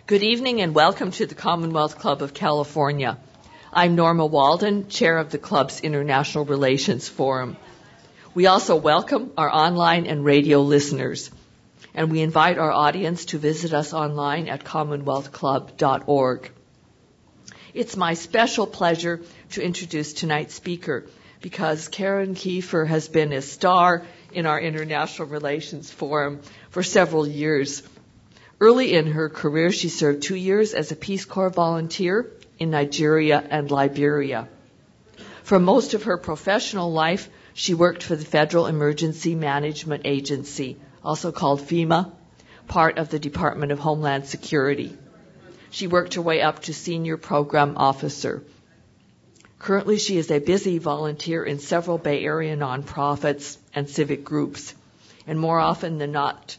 Good evening and welcome to the Commonwealth Club of California. I'm Norma Walden, Chair of the Club's International Relations Forum. We also welcome our online and radio listeners, and we invite our audience to visit us online at commonwealthclub.org. It's my special pleasure to introduce tonight's speaker because Karen Kiefer has been a star in our International Relations Forum for several years. Early in her career, she served 2 years as a Peace Corps volunteer in Nigeria and Liberia. For most of her professional life, she worked for the Federal Emergency Management Agency, also called FEMA, part of the Department of Homeland Security. She worked her way up to senior program officer. Currently, she is a busy volunteer in several Bay Area nonprofits and civic groups. And more often than not,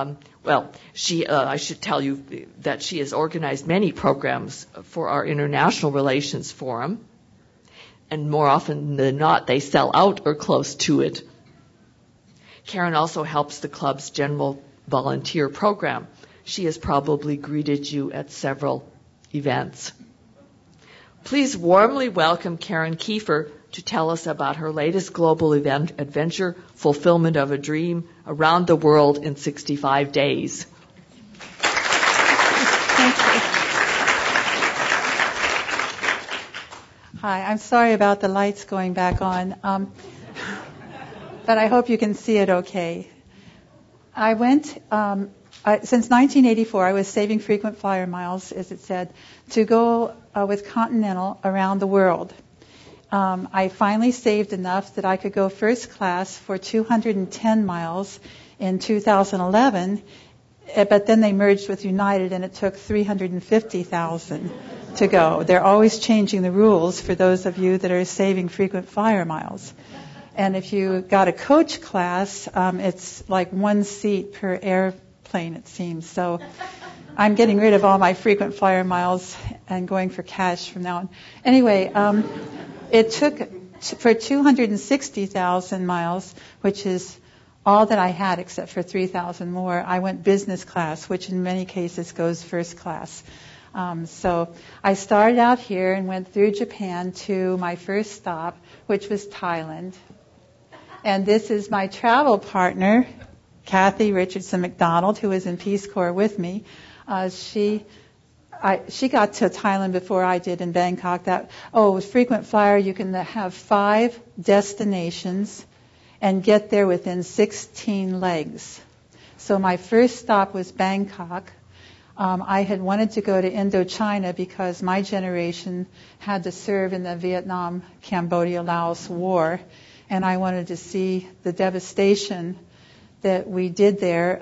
I should tell you that she has organized many programs for our International Relations Forum. And more often than not, they sell out or close to it. Karen also helps the club's general volunteer program. She has probably greeted you at several events. Please warmly welcome Karen Kiefer to tell us about her latest global adventure, Fulfillment of a Dream, around the world in 65 days. Thank you. Hi, I'm sorry about the lights going back on, but I hope you can see it okay. I went, since 1984, I was saving frequent flyer miles, as it said, to go with Continental around the world. I finally saved enough that I could go first class for 210 miles in 2011, but then they merged with United and it took 350,000 to go. They're always changing the rules for those of you that are saving frequent flyer miles. And if you got a coach class, it's like one seat per airplane, it seems. So I'm getting rid of all my frequent flyer miles and going for cash from now on. Anyway, it took for 260,000 miles, which is all that I had except for 3,000 more. I went business class, which in many cases goes first class. So I started out here and went through Japan to my first stop, which was Thailand. And this is my travel partner, Kathy Richardson McDonald, who was in Peace Corps with me. She got to Thailand before I did in Bangkok. With frequent flyer, you can have 5 destinations and get there within 16 legs. So my first stop was Bangkok. I had wanted to go to Indochina because my generation had to serve in the Vietnam, Cambodia, Laos war, and I wanted to see the devastation that we did there.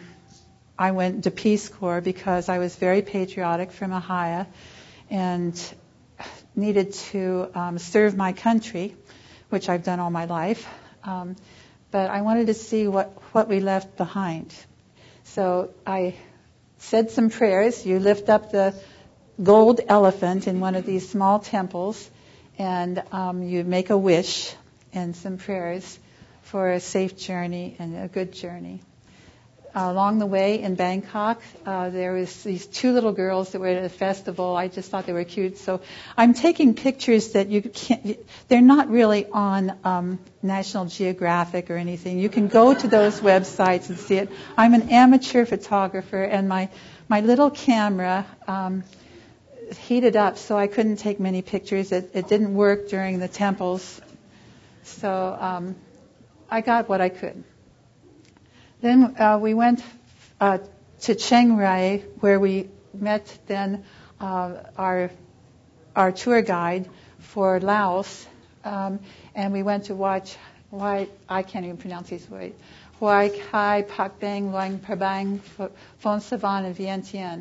I went to Peace Corps because I was very patriotic from Ahia and needed to serve my country, which I've done all my life. But I wanted to see what we left behind. So I said some prayers. You lift up the gold elephant in one of these small temples, and you make a wish and some prayers for a safe journey and a good journey. Along the way in Bangkok, there was these 2 little girls that were at a festival. I just thought they were cute. So I'm taking pictures that they're not really on National Geographic or anything. You can go to those websites and see it. I'm an amateur photographer, and my little camera heated up, so I couldn't take many pictures. It didn't work during the temples. So I got what I could. Then we went to Chiang Rai, where we met then our tour guide for Laos, and we went to watch I can't even pronounce these words. Huay Khai, Pak Bang, Luang Prabang, Phon Savan, and Vientiane.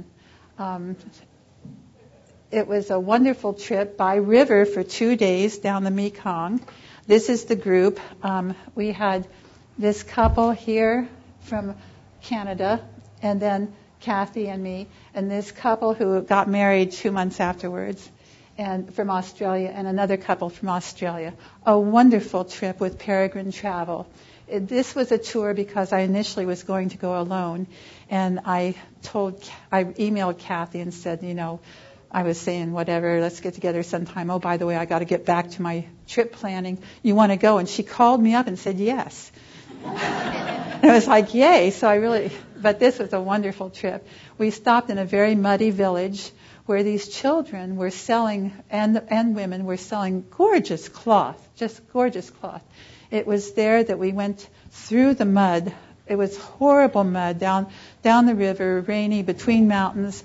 It was a wonderful trip by river for 2 days down the Mekong. This is the group. We had this couple here from Canada, and then Kathy and me, and this couple who got married 2 months afterwards, and from Australia, and another couple from Australia. A wonderful trip with Peregrine Travel. This was a tour because I initially was going to go alone, and I emailed Kathy and said, I was saying, whatever, let's get together sometime. Oh, by the way, I got to get back to my trip planning. You want to go? And she called me up and said yes. And I was like, yay. But this was a wonderful trip. We stopped in a very muddy village where these children were selling, and women were selling gorgeous cloth, just gorgeous cloth. It was there that we went through the mud. It was horrible mud down the river, rainy, between mountains,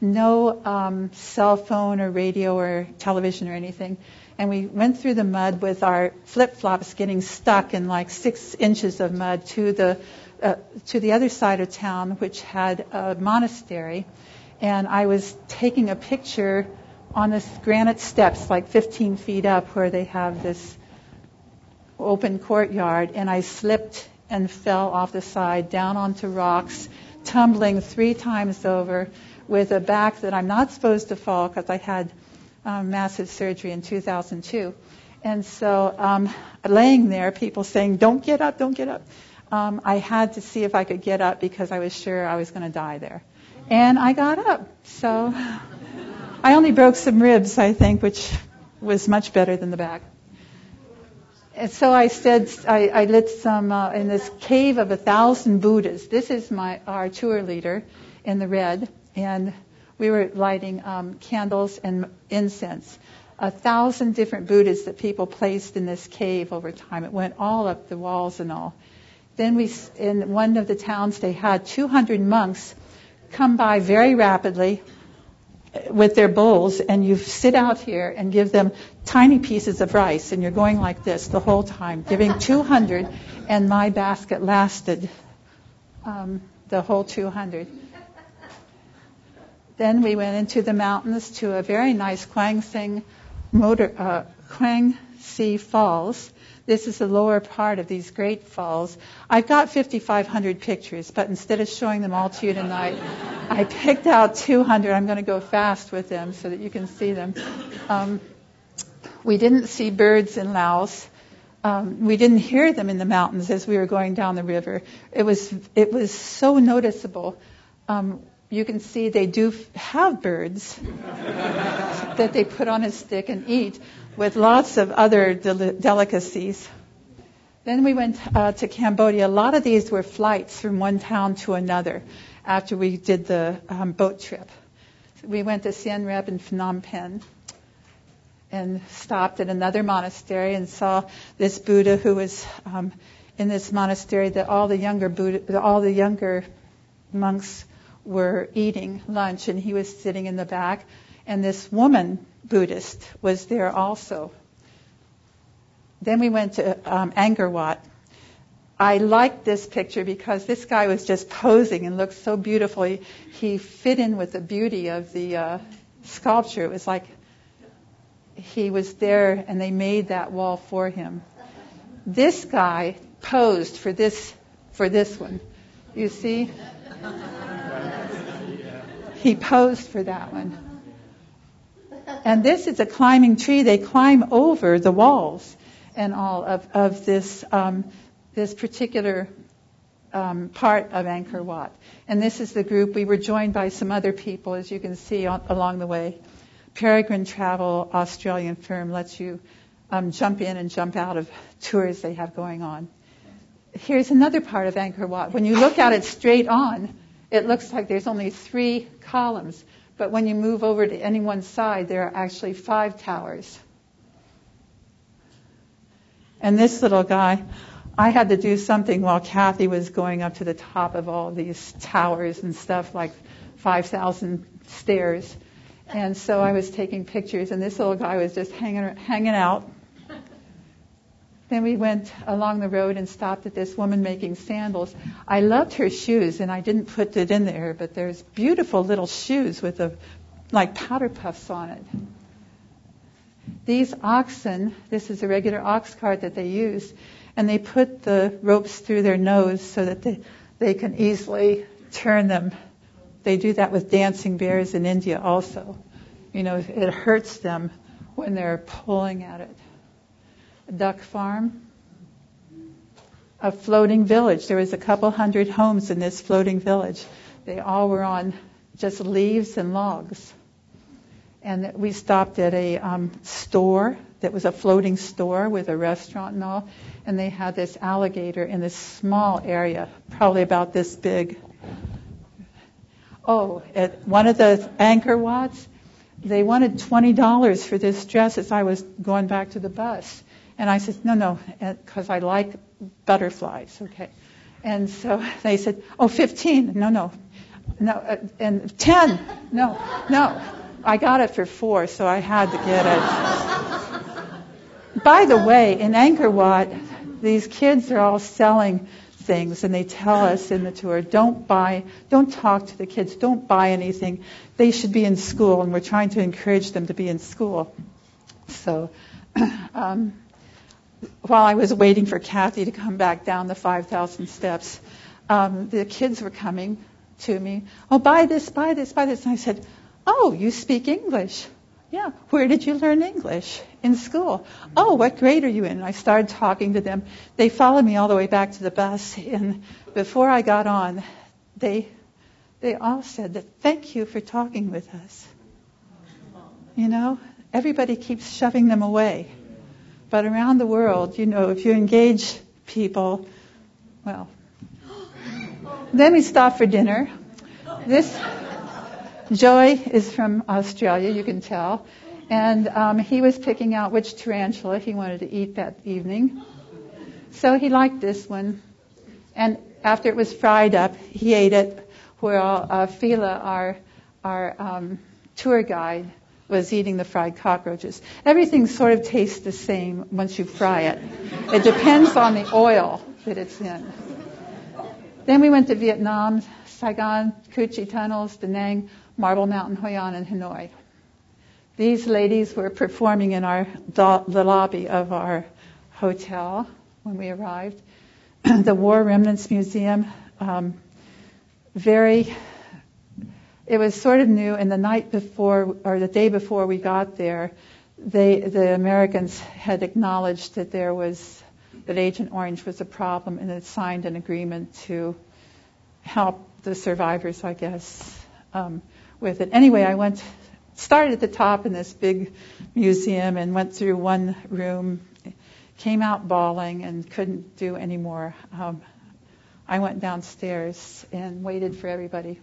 no cell phone or radio or television or anything. And we went through the mud with our flip-flops getting stuck in like 6 inches of mud to the other side of town, which had a monastery. And I was taking a picture on this granite steps, like 15 feet up, where they have this open courtyard. And I slipped and fell off the side down onto rocks, tumbling 3 times over with a back that I'm not supposed to fall because I had massive surgery in 2002. And so laying there, people saying, don't get up, don't get up. I had to see if I could get up because I was sure I was going to die there. And I got up. So I only broke some ribs, I think, which was much better than the back. And so I said, I lit some in this cave of 1,000 Buddhas. This is our tour leader in the red, and we were lighting candles and incense. 1,000 different Buddhas that people placed in this cave over time. It went all up the walls and all. Then in one of the towns, they had 200 monks come by very rapidly with their bowls, and you sit out here and give them tiny pieces of rice, and you're going like this the whole time, giving 200, and my basket lasted the whole 200. Then we went into the mountains to a very nice Kwangsi Falls. This is the lower part of these great falls. I've got 5,500 pictures, but instead of showing them all to you tonight, I picked out 200. I'm going to go fast with them so that you can see them. We didn't see birds in Laos. We didn't hear them in the mountains as we were going down the river. It was so noticeable. You can see they do have birds that they put on a stick and eat, with lots of other delicacies. Then we went to Cambodia. A lot of these were flights from one town to another after we did the boat trip. We went to Siem Reap and Phnom Penh and stopped at another monastery and saw this Buddha who was in this monastery that all the younger monks were eating lunch, and he was sitting in the back. And this woman Buddhist was there also. Then we went to Angkor Wat. I liked this picture because this guy was just posing and looked so beautiful. He fit in with the beauty of the sculpture. It was like he was there and they made that wall for him. This guy posed for this one. You see? He posed for that one. And this is a climbing tree. They climb over the walls and all of this this particular part of Angkor Wat. And this is the group. We were joined by some other people, as you can see along the way. Peregrine Travel, Australian firm, lets you jump in and jump out of tours they have going on. Here's another part of Angkor Wat. When you look at it straight on, it looks like there's only 3 columns. But when you move over to any one side, there are actually 5 towers. And this little guy, I had to do something while Kathy was going up to the top of all these towers and stuff, like 5,000 stairs. And so I was taking pictures, and this little guy was just hanging out. Then we went along the road and stopped at this woman making sandals. I loved her shoes, and I didn't put it in there, but there's beautiful little shoes with like powder puffs on it. These oxen, this is a regular ox cart that they use, and they put the ropes through their nose so that they can easily turn them. They do that with dancing bears in India also. It hurts them when they're pulling at it. A duck farm. a floating village. There was a couple hundred homes in this floating village. They all were on just leaves and logs. And we stopped at a store that was a floating store with a restaurant and all. And they had this alligator in this small area, probably about this big. Oh, at one of the Angkor Wats, they wanted $20 for this dress as I was going back to the bus. And I said, no, because I like butterflies, okay. And so they said, 15, no, and 10, no. I got it for 4, so I had to get it. By the way, in Angkor Wat, these kids are all selling things, and they tell us in the tour, don't talk to the kids, don't buy anything. They should be in school, and we're trying to encourage them to be in school. So, while I was waiting for Kathy to come back down the 5,000 steps, the kids were coming to me. Oh, buy this. And I said, oh, you speak English? Yeah. Where did you learn English? In school. Oh, what grade are you in? And I started talking to them. They followed me all the way back to the bus. And before I got on, they all said that, thank you for talking with us. You know, everybody keeps shoving them away. But around the world, you know, if you engage people, well. Then we stopped for dinner. Joey is from Australia, you can tell. And he was picking out which tarantula he wanted to eat that evening. So he liked this one. And after it was fried up, he ate it, while Fila, our tour guide, was eating the fried cockroaches. Everything sort of tastes the same once you fry it. It depends on the oil that it's in. Then we went to Vietnam, Saigon, Cu Chi Tunnels, Da Nang, Marble Mountain, Hoi An, and Hanoi. These ladies were performing in the lobby of our hotel when we arrived. The War Remnants Museum, it was sort of new, and the night before, or the day before we got there, the Americans had acknowledged that that Agent Orange was a problem, and had signed an agreement to help the survivors, I guess, with it. Anyway, I started at the top in this big museum and went through one room, came out bawling and couldn't do any more. I went downstairs and waited for everybody.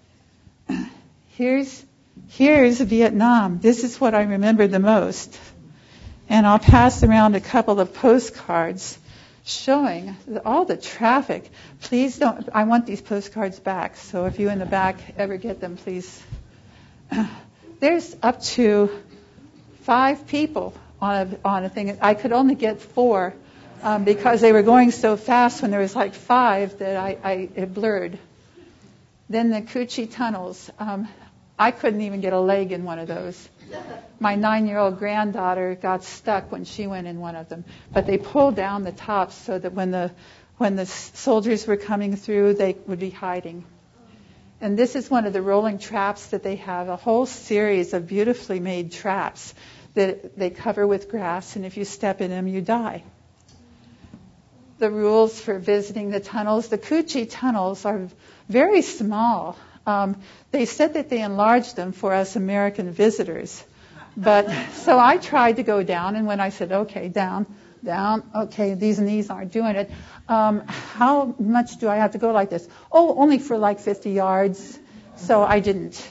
Here's Vietnam. This is what I remember the most. And I'll pass around a couple of postcards showing all the traffic. Please don't, I want these postcards back. So if you in the back ever get them, please. There's up to 5 people on a thing. I could only get 4 because they were going so fast when there was like 5 that it blurred. Then the Cu Chi Tunnels. I couldn't even get a leg in one of those. My 9-year-old granddaughter got stuck when she went in one of them. But they pulled down the tops so that when the soldiers were coming through, they would be hiding. And this is one of the rolling traps that they have, a whole series of beautifully made traps that they cover with grass, and if you step in them, you die. The rules for visiting the tunnels. The Cu Chi Tunnels are very small. They said that they enlarged them for us American visitors. But so I tried to go down, and when I said, okay, down, okay, these knees aren't doing it. How much do I have to go like this? Oh, only for like 50 yards. So I didn't.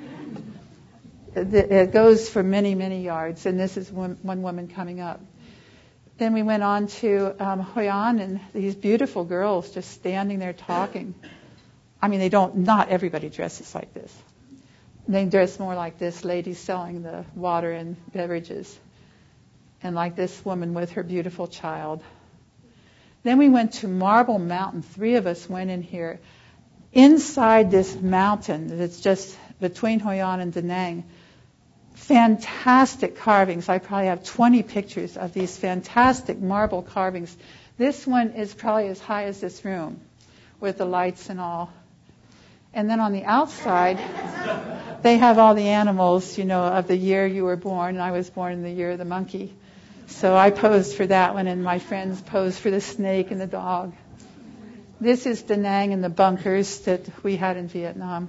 It goes for many, many yards, and this is one woman coming up. Then we went on to Hoi An, and these beautiful girls just standing there talking. I mean, not everybody dresses like this. They dress more like this lady selling the water and beverages, and like this woman with her beautiful child. Then we went to Marble Mountain. 3 of us went in here. Inside this mountain that's just between Hoi An and Da Nang, fantastic carvings. I probably have 20 pictures of these fantastic marble carvings. This one is probably as high as this room with the lights and all. And then on the outside, they have all the animals, of the year you were born. And I was born in the year of the monkey. So I posed for that one, and my friends posed for the snake and the dog. This is Da Nang and the bunkers that we had in Vietnam.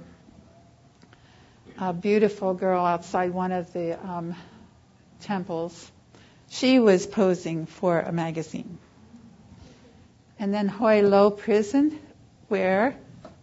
A beautiful girl outside one of the temples. She was posing for a magazine. And then Hoi Lo Prison, where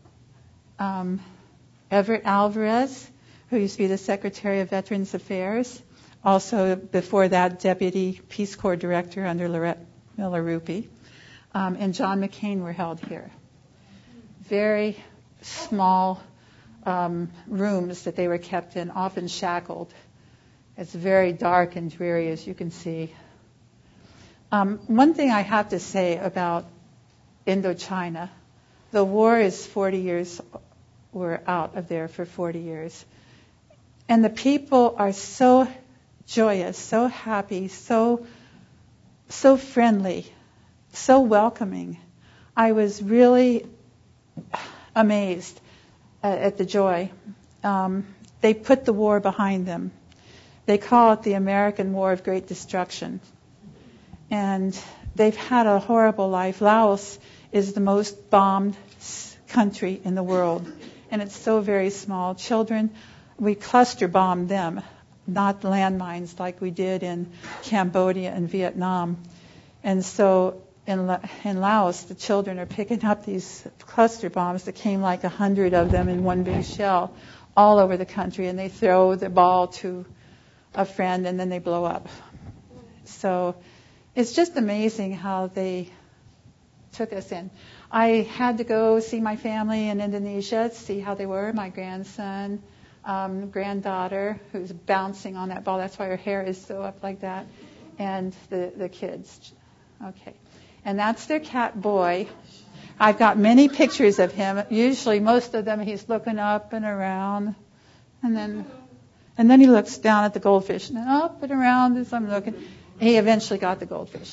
Everett Alvarez, who used to be the Secretary of Veterans Affairs, also before that Deputy Peace Corps Director under Lorette Miller Rupe, and John McCain were held here. Very small rooms that they were kept in, often shackled. It's very dark and dreary, as you can see. One thing I have to say about Indochina, the war is 40 years, we're out of there for 40 years. And the people are so joyous, so happy, so friendly, so welcoming. I was really amazed at the joy. They put the war behind them. They call it the American War of Great Destruction. And they've had a horrible life. Laos is the most bombed country in the world. And it's so very small. Children, we cluster bombed them, not landmines like we did in Cambodia and Vietnam. And so in Laos, the children are picking up these cluster bombs that came like 100 of them in one big shell all over the country. And they throw the ball to a friend and then they blow up. So it's just amazing how they took us in. I had to go see my family in Indonesia, see how they were, my grandson, granddaughter, who's bouncing on that ball. That's why her hair is so up like that, and the kids. Okay. And that's their cat Boy. I've got many pictures of him. Usually, most of them, he's looking up and around, and then he looks down at the goldfish, and then up and around as I'm looking. He eventually got the goldfish.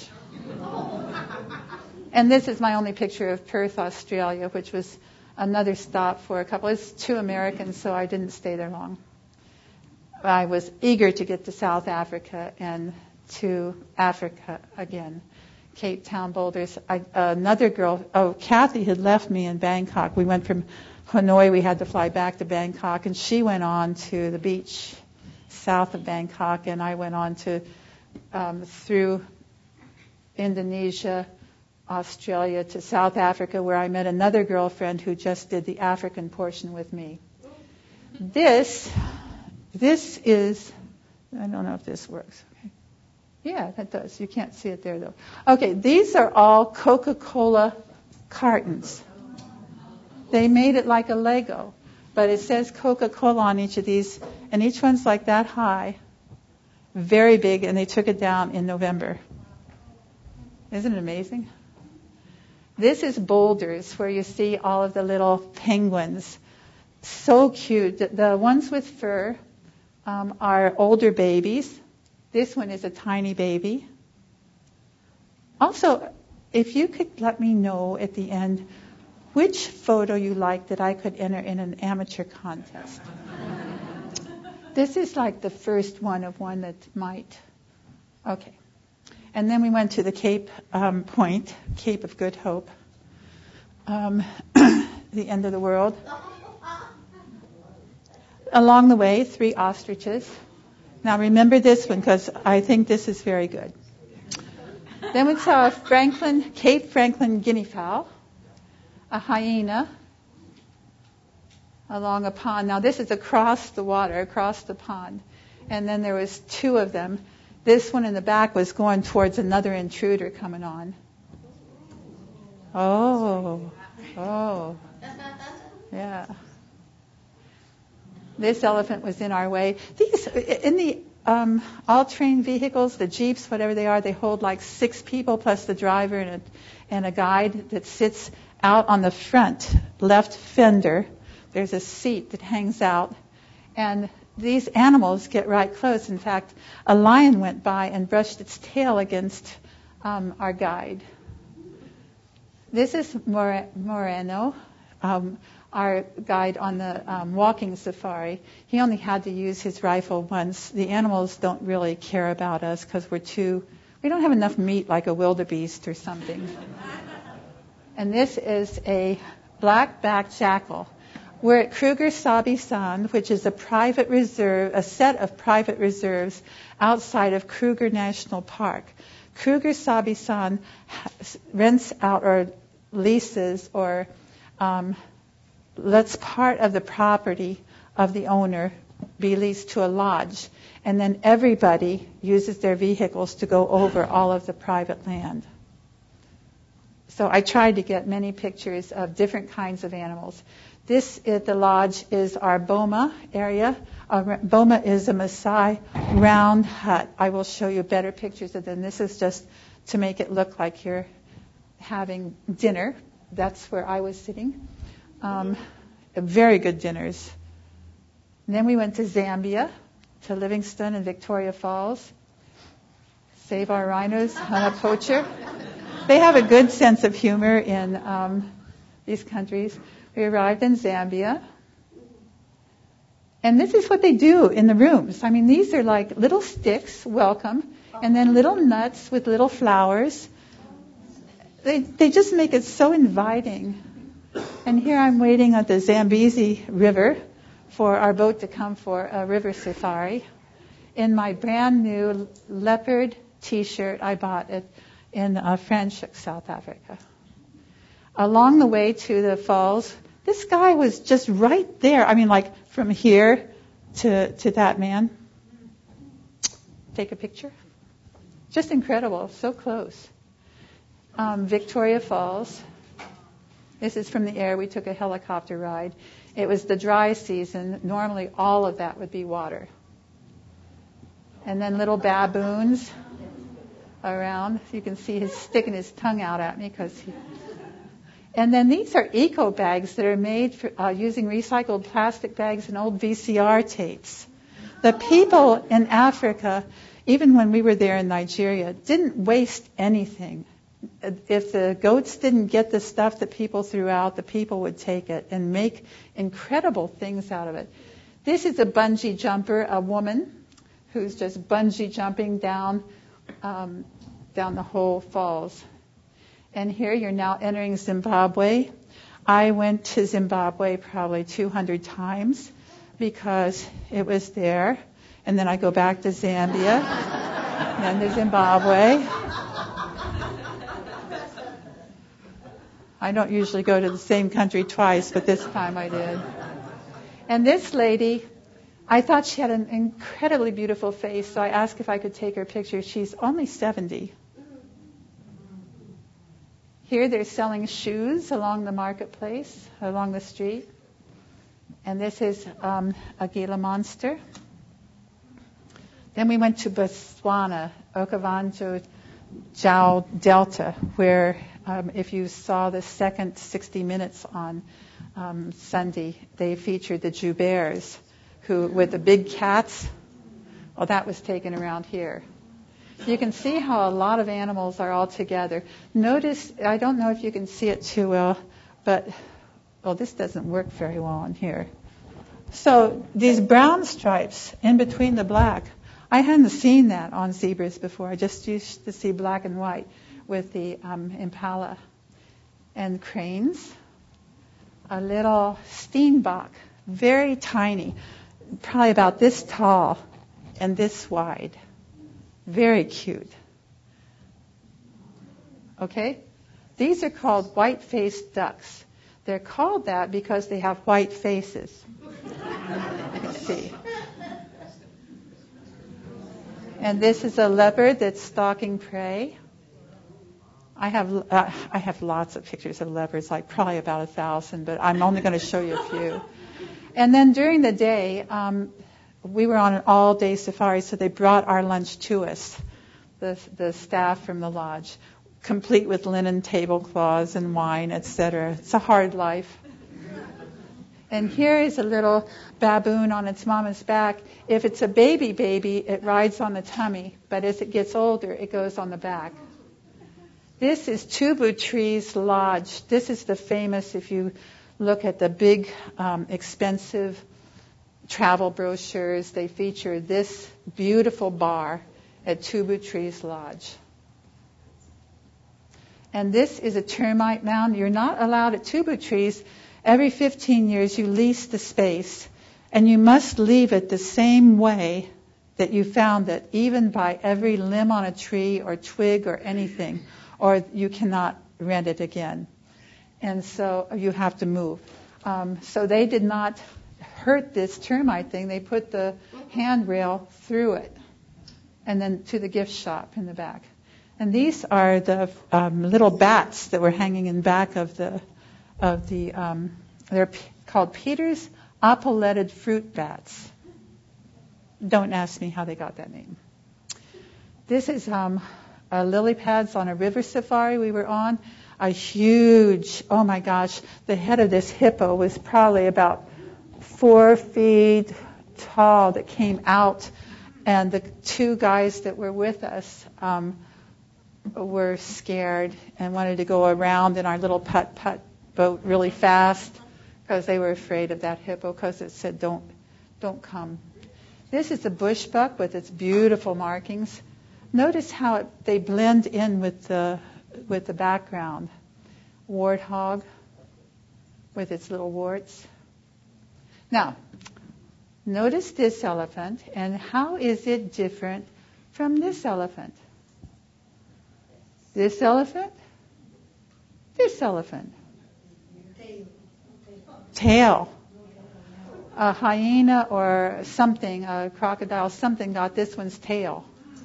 And this is my only picture of Perth, Australia, which was another stop for a couple. It's 2 Americans, so I didn't stay there long. I was eager to get to South Africa and to Africa again. Cape Town, Boulders. Another girl, Kathy had left me in Bangkok. We went from Hanoi, we had to fly back to Bangkok, and she went on to the beach south of Bangkok, and I went on to through Indonesia, Australia to South Africa, where I met another girlfriend who just did the African portion with me. This is, I don't know if this works. Okay. Yeah, that does. You can't see it there, though. Okay, these are all Coca-Cola cartons. They made it like a Lego, but it says Coca-Cola on each of these, and each one's like that high, very big, and they took it down in November. Isn't it amazing? This is Boulders, where you see all of the little penguins. So cute. The ones with fur are older babies. This one is a tiny baby. Also, if you could let me know at the end which photo you like that I could enter in an amateur contest. This is like the first one of one that might. Okay. And then we went to the Cape Point, Cape of Good Hope, the end of the world. Along the way, 3 ostriches. Now remember this one because I think this is very good. Then we saw Cape Franklin guinea fowl, a hyena along a pond. Now this is across the water, across the pond. And then there was 2 of them. This one in the back was going towards another intruder coming on. Oh. Yeah. This elephant was in our way. These, in the all-terrain vehicles, the Jeeps, whatever they are, they hold like 6 people plus the driver and a guide that sits out on the front left fender. There's a seat that hangs out. And these animals get right close. In fact, a lion went by and brushed its tail against our guide. This is Moreno, our guide on the walking safari. He only had to use his rifle once. The animals don't really care about us because we're too We don't have enough meat like a wildebeest or something. And this is a black-backed jackal. We're at Kruger Sabi-san, which is a private reserve, a set of private reserves outside of Kruger National Park. Kruger Sabi-san rents out or leases or lets part of the property of the owner be leased to a lodge. And then everybody uses their vehicles to go over all of the private land. So I tried to get many pictures of different kinds of animals. This at the lodge is our Boma area. Boma is a Maasai round hut. I will show you better pictures of them. This is just to make it look like you're having dinner. That's where I was sitting. Very good dinners. And then we went to Zambia, to Livingstone and Victoria Falls. Save our rhinos on a poacher. They have a good sense of humor in these countries. We arrived in Zambia. And this is what they do in the rooms. I mean, these are like little sticks, welcome, and then little nuts with little flowers. They just make it so inviting. And here I'm waiting at the Zambezi River for our boat to come for a river safari in my brand new leopard T-shirt I bought in Franschhoek, South Africa. Along the way to the falls, this guy was just right there. I mean, like from here to that man. Take a picture. Just incredible, so close. Victoria Falls. This is from the air. We took a helicopter ride. It was the dry season. Normally all of that would be water. And then little baboons around. You can see he's sticking his tongue out at me because he... And then these are eco bags that are made for, using recycled plastic bags and old VCR tapes. The people in Africa, even when we were there in Nigeria, didn't waste anything. If the goats didn't get the stuff that people threw out, the people would take it and make incredible things out of it. This is a bungee jumper, a woman who's just bungee jumping down the whole falls. And here you're now entering Zimbabwe. I went to Zimbabwe probably 200 times because it was there. And then I go back to Zambia, and then to Zimbabwe. I don't usually go to the same country twice, but this time I did. And this lady, I thought she had an incredibly beautiful face, so I asked if I could take her picture. She's only 70. Here they're selling shoes along the marketplace, along the street. And this is a Gila monster. Then we went to Botswana, Okavango-Chao Delta, where if you saw the second 60 Minutes on Sunday, they featured the Joubers, who with the big cats. Well, that was taken around here. You can see how a lot of animals are all together. Notice, I don't know if you can see it too well, but, well, this doesn't work very well on here. So these brown stripes in between the black, I hadn't seen that on zebras before. I just used to see black and white with the impala. And cranes, a little steenbok, very tiny, probably about this tall and this wide. Very cute. Okay? These are called white-faced ducks. They're called that because they have white faces. You can see. And this is a leopard that's stalking prey. I have lots of pictures of leopards, like probably about 1,000, but I'm only going to show you a few. And then during the day, we were on an all-day safari, so they brought our lunch to us, the staff from the lodge, complete with linen tablecloths and wine, etc. It's a hard life. And here is a little baboon on its mama's back. If it's a baby, it rides on the tummy, but as it gets older, it goes on the back. This is Tubu Trees Lodge. This is the famous, if you look at the big, expensive travel brochures, they feature this beautiful bar at Tubu Trees Lodge. And this is a termite mound. You're not allowed at tuba trees. Every 15 years you lease the space, and you must leave it the same way that you found it, even by every limb on a tree or twig or anything, or you cannot rent it again. And so you have to move. So they did not hurt this termite thing. They put the handrail through it and then to the gift shop in the back. And these are the little bats that were hanging in back of the they're called Peter's apauletted fruit bats. Don't ask me how they got that name. This is lily pads on a river safari we were on. A huge, oh my gosh, the head of this hippo was probably about 4 feet tall that came out. And the 2 guys that were with us were scared and wanted to go around in our little putt-putt boat really fast because they were afraid of that hippo because it said, don't come. This is a bush buck with its beautiful markings. Notice how they blend in with the background. Warthog with its little warts. Now, notice this elephant, and how is it different from this elephant? This elephant? This elephant. Tail. A hyena or something, a crocodile, something got this one's tail.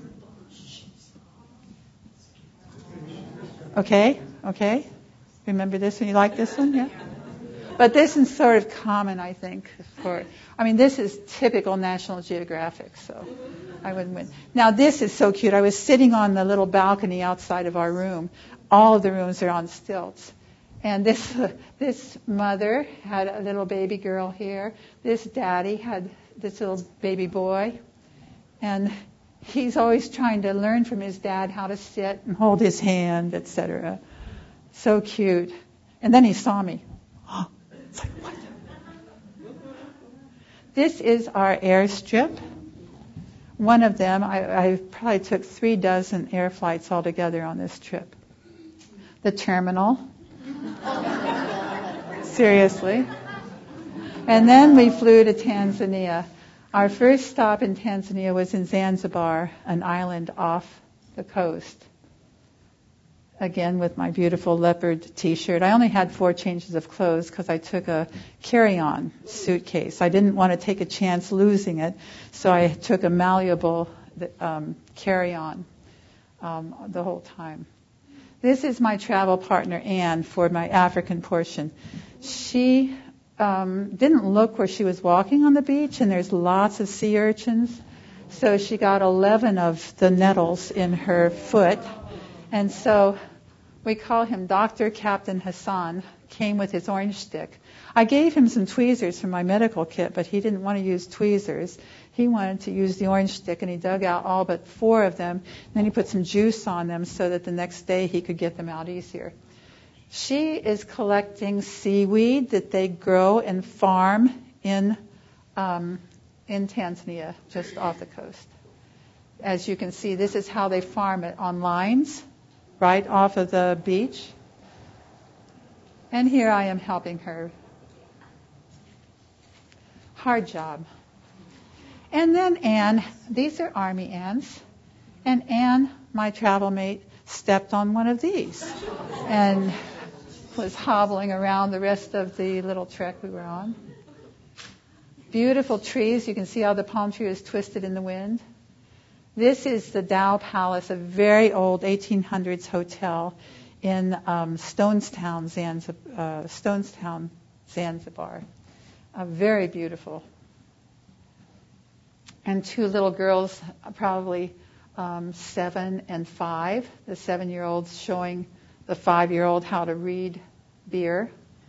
Okay. Remember this one? You like this one? Yeah? But this is sort of common, I think. This is typical National Geographic, so I wouldn't win. Now, this is so cute. I was sitting on the little balcony outside of our room. All of the rooms are on stilts. And this mother had a little baby girl here. This daddy had this little baby boy. And he's always trying to learn from his dad how to sit and hold his hand, etc. So cute. And then he saw me. Oh, it's like, what? This is our airstrip. One of them, I probably took 3 dozen air flights altogether on this trip. The terminal. Seriously. And then we flew to Tanzania. Our first stop in Tanzania was in Zanzibar, an island off the coast. Again, with my beautiful leopard T-shirt. I only had 4 changes of clothes because I took a carry-on suitcase. I didn't want to take a chance losing it, so I took a malleable carry-on the whole time. This is my travel partner, Anne, for my African portion. She didn't look where she was walking on the beach, and there's lots of sea urchins. So she got 11 of the nettles in her foot. And so we call him Dr. Captain Hassan, came with his orange stick. I gave him some tweezers from my medical kit, but he didn't want to use tweezers. He wanted to use the orange stick, and he dug out all but 4 of them. And then he put some juice on them so that the next day he could get them out easier. She is collecting seaweed that they grow and farm in Tanzania, just off the coast. As you can see, this is how they farm it on lines, right off of the beach. And here I am helping her. Hard job. And then Anne, these are army ants, and Anne, my travel mate, stepped on one of these and was hobbling around the rest of the little trek we were on. Beautiful trees. You can see how the palm tree is twisted in the wind. This is the Dow Palace, a very old 1800s hotel in Stonestown, Zanzibar. Very beautiful. And 2 little girls, probably 7 and 5. The 7-year-old's showing the 5-year-old how to read beer.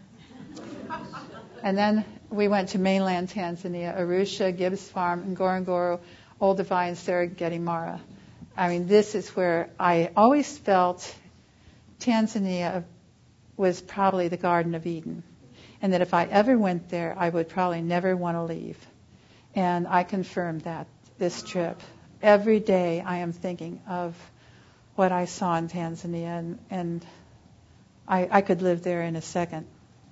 And then we went to mainland Tanzania, Arusha, Gibbs Farm, Ngorongoro, Olduvai, and Serengeti Mara. This is where I always felt Tanzania was probably the Garden of Eden, and that if I ever went there, I would probably never want to leave. And I confirmed that this trip. Every day I am thinking of what I saw in Tanzania, and I could live there in a second.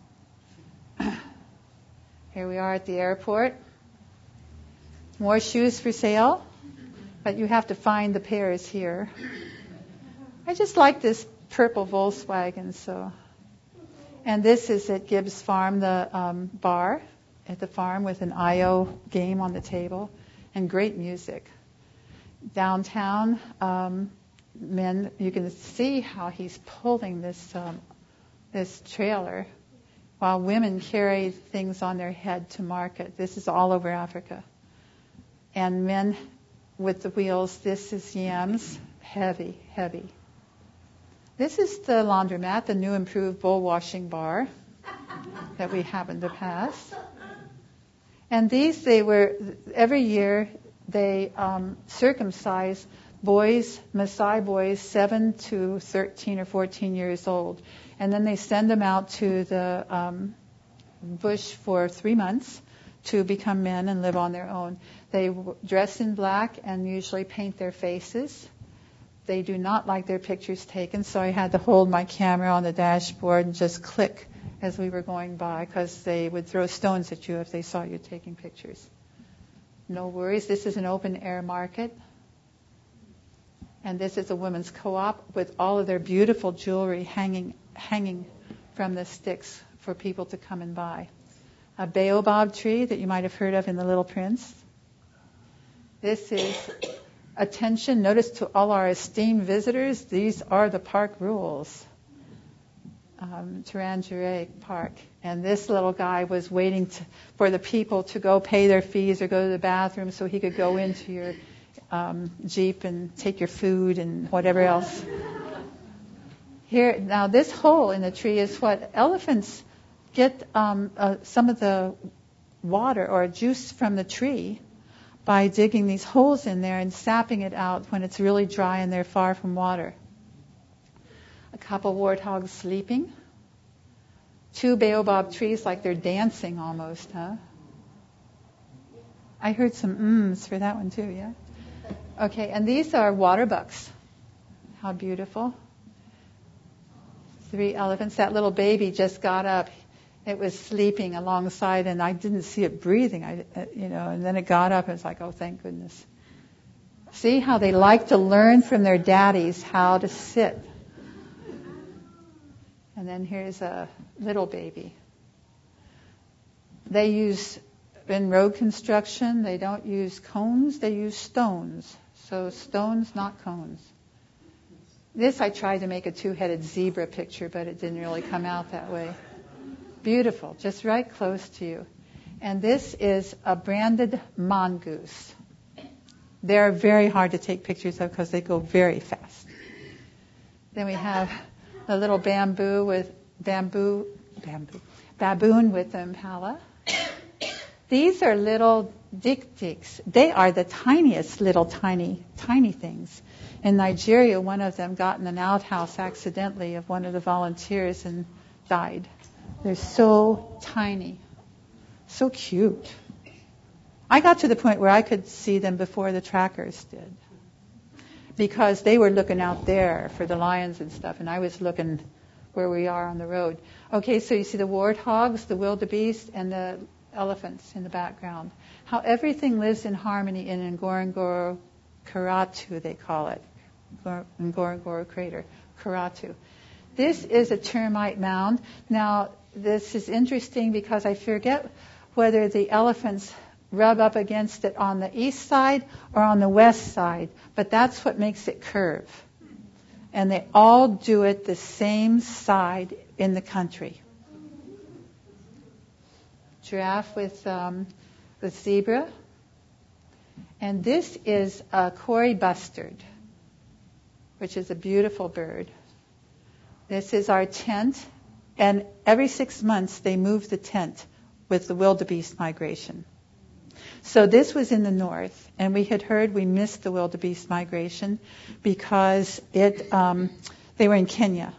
Here we are at the airport. More shoes for sale, but you have to find the pairs here. I just like this purple Volkswagen. And this is at Gibbs Farm, the bar at the farm with an I.O. game on the table and great music. Downtown, men, you can see how he's pulling this trailer while women carry things on their head to market. This is all over Africa. And men with the wheels, this is yams, heavy, heavy. This is the laundromat, the new improved bowl washing bar that we happened to pass. And these, every year they circumcise boys, Maasai boys, 7 to 13 or 14 years old. And then they send them out to the bush for 3 months to become men and live on their own. They dress in black and usually paint their faces. They do not like their pictures taken, so I had to hold my camera on the dashboard and just click as we were going by, because they would throw stones at you if they saw you taking pictures. No worries. This is an open-air market. And this is a women's co-op with all of their beautiful jewelry hanging from the sticks for people to come and buy. A baobab tree that you might have heard of in The Little Prince. This is attention. Notice to all our esteemed visitors, these are the park rules. Tarangire Park. And this little guy was waiting for the people to go pay their fees or go to the bathroom so he could go into your Jeep and take your food and whatever else. Here, now this hole in the tree is what elephants get some of the water or juice from the tree by digging these holes in there and sapping it out when it's really dry and they're far from water. A couple warthogs sleeping. 2 baobab trees like they're dancing almost, huh? I heard some mms for that one too, yeah? Okay, and these are water bucks. How beautiful. 3 elephants. That little baby just got up. It was sleeping alongside, and I didn't see it breathing. And then it got up, and it's like, oh, thank goodness. See how they like to learn from their daddies how to sit. And then here's a little baby. They use, in road construction, they don't use cones, they use stones. So stones, not cones. This I tried to make a 2-headed zebra picture, but it didn't really come out that way. Beautiful, just right close to you. And this is a branded mongoose. They're very hard to take pictures of because they go very fast. Then we have a little baboon with the impala. These are little dik-diks. They are the tiniest little tiny things. In Nigeria, one of them got in an outhouse accidentally of one of the volunteers and died. They're so tiny, so cute. I got to the point where I could see them before the trackers did, because they were looking out there for the lions and stuff, and I was looking where we are on the road. Okay, so you see the warthogs, the wildebeest, and the elephants in the background. How everything lives in harmony in Ngorongoro Karatu, they call it. Ngorongoro Crater, Karatu. This is a termite mound. Now, this is interesting because I forget whether the elephants rub up against it on the east side or on the west side, but that's what makes it curve. And they all do it the same side in the country. Giraffe with zebra. And this is a Kori bustard, which is a beautiful bird. This is our tent, and every 6 months they move the tent with the wildebeest migration. So this was in the north, and we had heard we missed the wildebeest migration because they were in Kenya.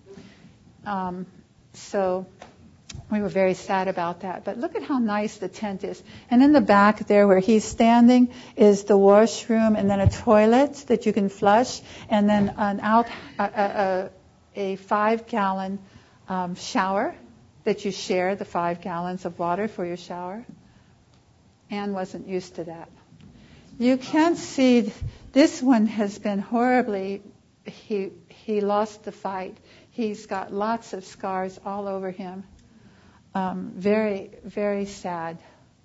So we were very sad about that. But look at how nice the tent is. And in the back there where he's standing is the washroom and then a toilet that you can flush, and then an a 5-gallon shower that you share, the 5 gallons of water for your shower. Anne wasn't used to that. You can see this one has been horribly, he lost the fight. He's got lots of scars all over him. Very, very sad.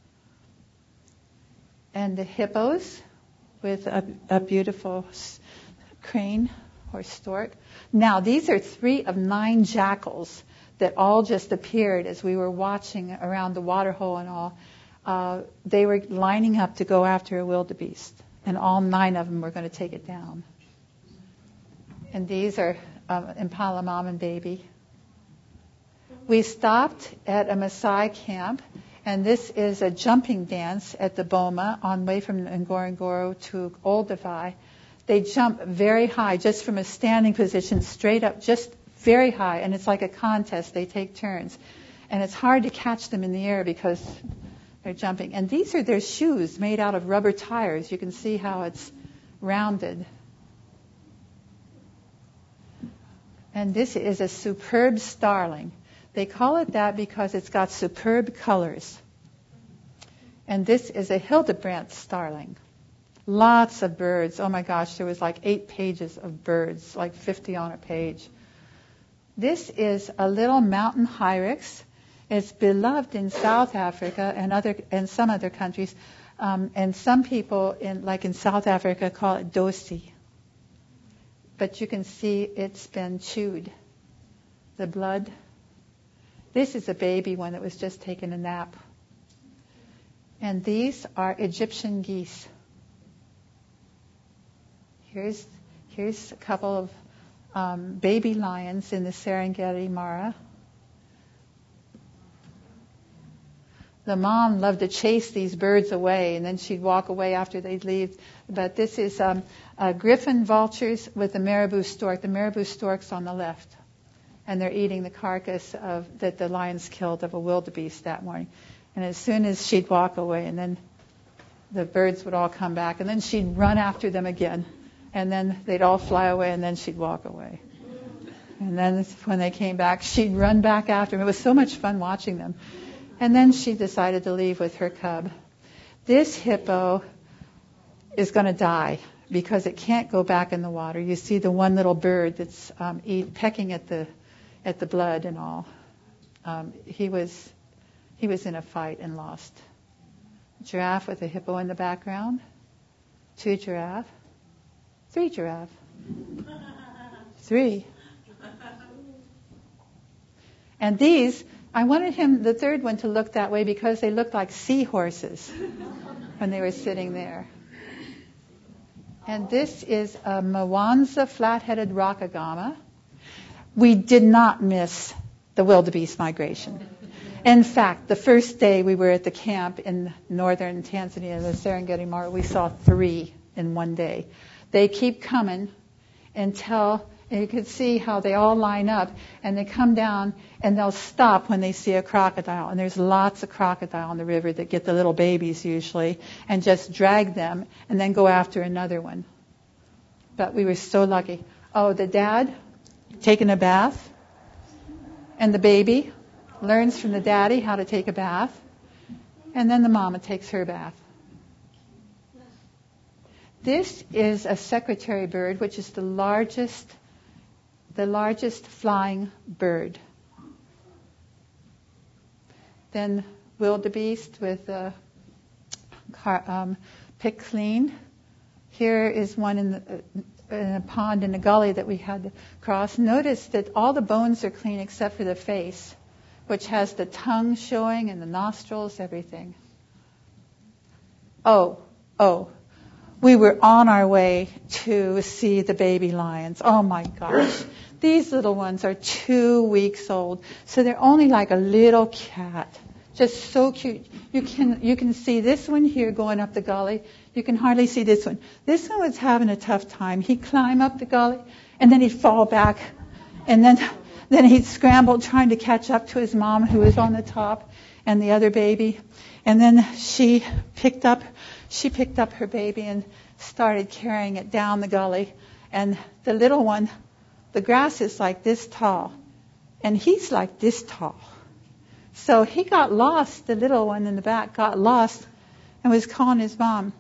And the hippos with a beautiful crane or stork. Now, these are 3 of 9 jackals that all just appeared as we were watching around the water hole and all. They were lining up to go after a wildebeest, and all 9 of them were going to take it down. And these are Impala mom and baby. We stopped at a Maasai camp, and this is a jumping dance at the Boma on the way from Ngorongoro to Olduvai. They jump very high, just from a standing position, straight up, just very high, and it's like a contest. They take turns. And it's hard to catch them in the air because they're jumping. And these are their shoes made out of rubber tires. You can see how it's rounded. And this is a superb starling. They call it that because it's got superb colors. And this is a Hildebrandt starling. Lots of birds. Oh my gosh, there was like 8 pages of birds, like 50 on a page. This is a little mountain hyrax. It's beloved in South Africa and some other countries. And some people in South Africa call it dosi. But you can see it's been chewed. The blood. This is a baby one that was just taking a nap. And these are Egyptian geese. Here's a couple of baby lions in the Serengeti Mara. The mom loved to chase these birds away, and then she'd walk away after they'd leave. But this is griffon vultures with the marabou stork. The marabou stork's on the left, and they're eating the carcass that the lions killed of a wildebeest that morning. And as soon as she'd walk away, and then the birds would all come back, and then she'd run after them again. And then they'd all fly away, and then she'd walk away. And then when they came back, she'd run back after them. It was so much fun watching them. And then she decided to leave with her cub. This hippo is going to die because it can't go back in the water. You see the one little bird that's pecking at the blood and all. He was in a fight and lost. Giraffe with a hippo in the background. 2 giraffe. 3 giraffe. 3. And these, I wanted the third one to look that way because they looked like seahorses when they were sitting there. And this is a Mwanza flat-headed rockagama. We did not miss the wildebeest migration. In fact, the first day we were at the camp in northern Tanzania, the Serengeti Mara, we saw 3 in one day. They keep coming until you can see how they all line up, and they come down and they'll stop when they see a crocodile. And there's lots of crocodile in the river that get the little babies usually and just drag them and then go after another one. But we were so lucky. Oh, the dad taking a bath, and the baby learns from the daddy how to take a bath, and then the mama takes her bath. This is a secretary bird, which is the largest flying bird. Then wildebeest with picked clean. Here is one in a pond in a gully that we had to cross. Notice that all the bones are clean except for the face, which has the tongue showing and the nostrils, everything. Oh. We were on our way to see the baby lions. Oh my gosh. These little ones are 2 weeks old. So they're only like a little cat. Just so cute. You can see this one here going up the gully. You can hardly see this one. This one was having a tough time. He'd climb up the gully and then he'd fall back. And then he'd scramble trying to catch up to his mom who was on the top and the other baby. And then she picked up her baby and started carrying it down the gully. And the little one the grass is like this tall, and he's like this tall. So he got lost, the little one in the back got lost and was calling his mom.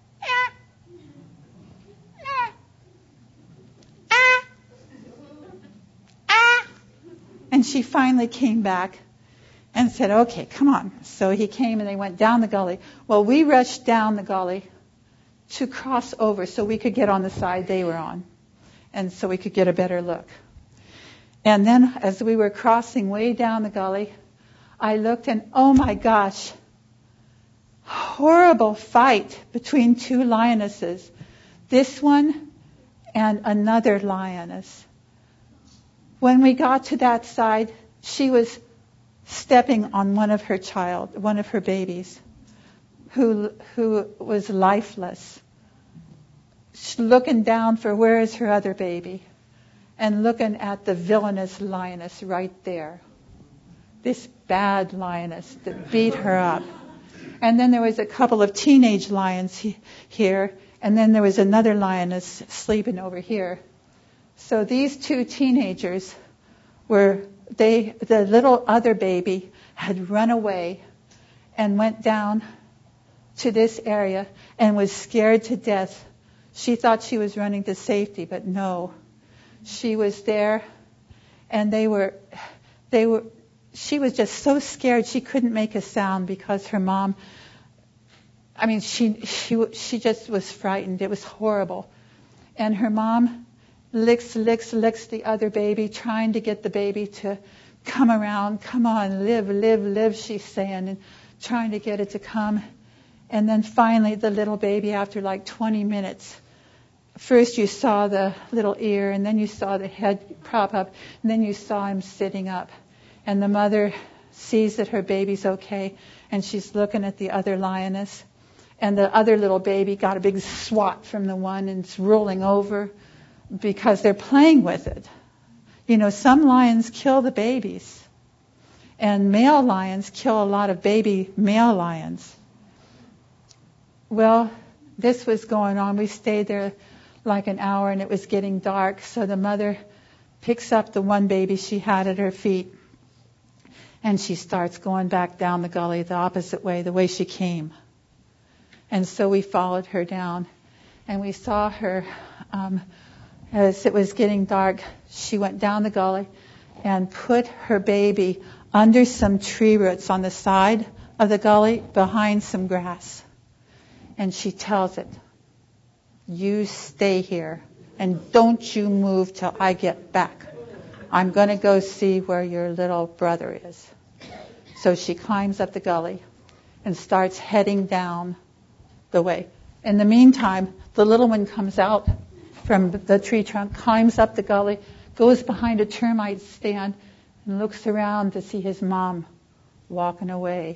And she finally came back and said, okay, come on. So he came and they went down the gully. Well, we rushed down the gully to cross over so we could get on the side they were on, and so we could get a better look. And then as we were crossing way down the gully, I looked and, oh my gosh, horrible fight between two lionesses. This one and another lioness. When we got to that side, she was stepping on one of her babies, who was lifeless, looking down for where is her other baby, and looking at the villainous lioness right there. This bad lioness that beat her up. And then there was a couple of teenage lions here, and then there was another lioness sleeping over here. So these two teenagers the little other baby had run away and went down to this area and was scared to death. She thought she was running to safety, but no. She was there, and she was just so scared she couldn't make a sound because her mom, she just was frightened. It was horrible. And her mom licks the other baby, trying to get the baby to come around. Come on, live, she's saying, and trying to get it to come. And then finally the little baby, after like 20 minutes, first you saw the little ear, and then you saw the head prop up, and then you saw him sitting up. And the mother sees that her baby's okay, and she's looking at the other lioness. And the other little baby got a big swat from the one, and it's rolling over because they're playing with it. You know, some lions kill the babies, and male lions kill a lot of baby male lions. Well, this was going on. We stayed there like an hour, and it was getting dark. So the mother picks up the one baby she had at her feet, and she starts going back down the gully the opposite way, the way she came. And so we followed her down, and we saw her, as it was getting dark, she went down the gully and put her baby under some tree roots on the side of the gully behind some grass. And she tells it, you stay here and don't you move till I get back. I'm going to go see where your little brother is. So she climbs up the gully and starts heading down the way. In the meantime, the little one comes out from the tree trunk, climbs up the gully, goes behind a termite stand, and looks around to see his mom walking away,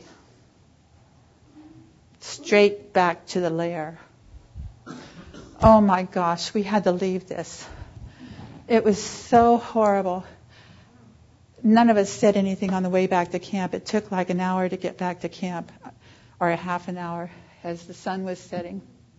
straight back to the lair. Oh my gosh, we had to leave this. It was so horrible. None of us said anything on the way back to camp. It took like an hour to get back to camp, or a half an hour as the sun was setting.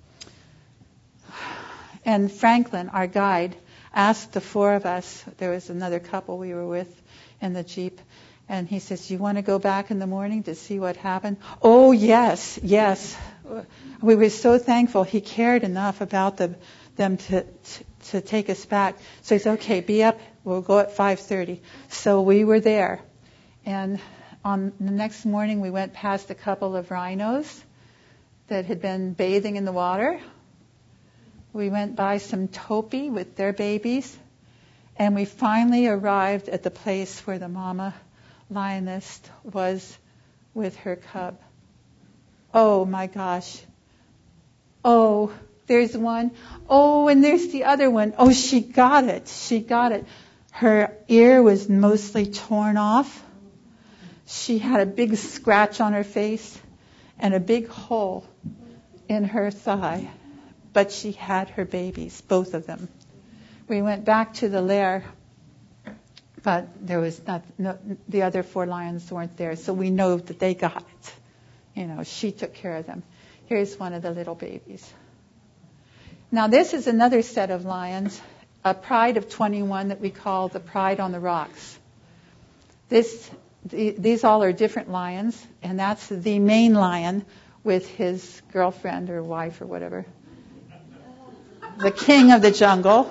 And Franklin, our guide, asked the four of us, there was another couple we were with in the Jeep, and he says, you want to go back in the morning to see what happened? Oh, yes. We were so thankful he cared enough about them to take us back. So he said, okay, be up. We'll go at 5:30. So we were there. And on the next morning, we went past a couple of rhinos that had been bathing in the water. We went by some topi with their babies. And we finally arrived at the place where the mama lioness was with her cub. Oh my gosh. Oh, there's one. Oh, and there's the other one. Oh, she got it. Her ear was mostly torn off. She had a big scratch on her face and a big hole in her thigh. But she had her babies, both of them. We went back to the lair, but there was the other four lions weren't there, so we know that they got it. You know, she took care of them. Here's one of the little babies. Now this is another set of lions. a pride of 21 that we call the Pride on the Rocks. These all are different lions, and that's the main lion with his girlfriend or wife or whatever, the king of the jungle.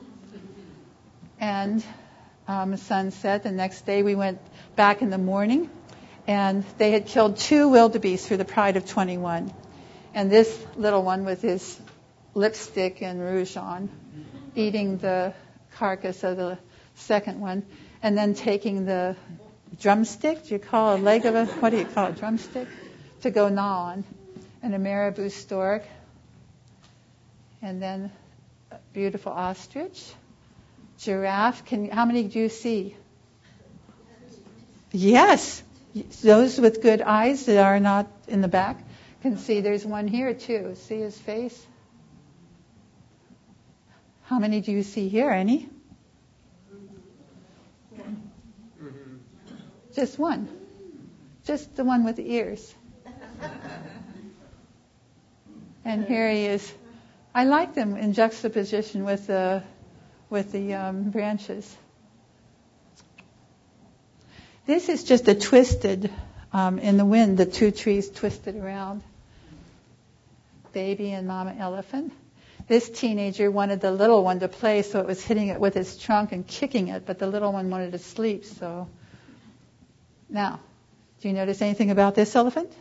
And sunset, the next day we went back in the morning, and they had killed 2 wildebeest for the Pride of 21. And this little one with his lipstick and rouge on, eating the carcass of the second one, and then taking the drumstick, do you call a leg of what do you call a drumstick? To go gnaw on. And a marabou stork. And then a beautiful ostrich. Giraffe. How many do you see? Yes. Those with good eyes that are not in the back can see. There's one here too. See his face? How many do you see here? Any? Just one. Just the one with the ears. And here he is. I like them in juxtaposition with the branches. This is just a twisted, in the wind, the 2 trees twisted around. Baby and mama elephant. This teenager wanted the little one to play, so it was hitting it with its trunk and kicking it, but the little one wanted to sleep, so. Now, do you notice anything about this elephant?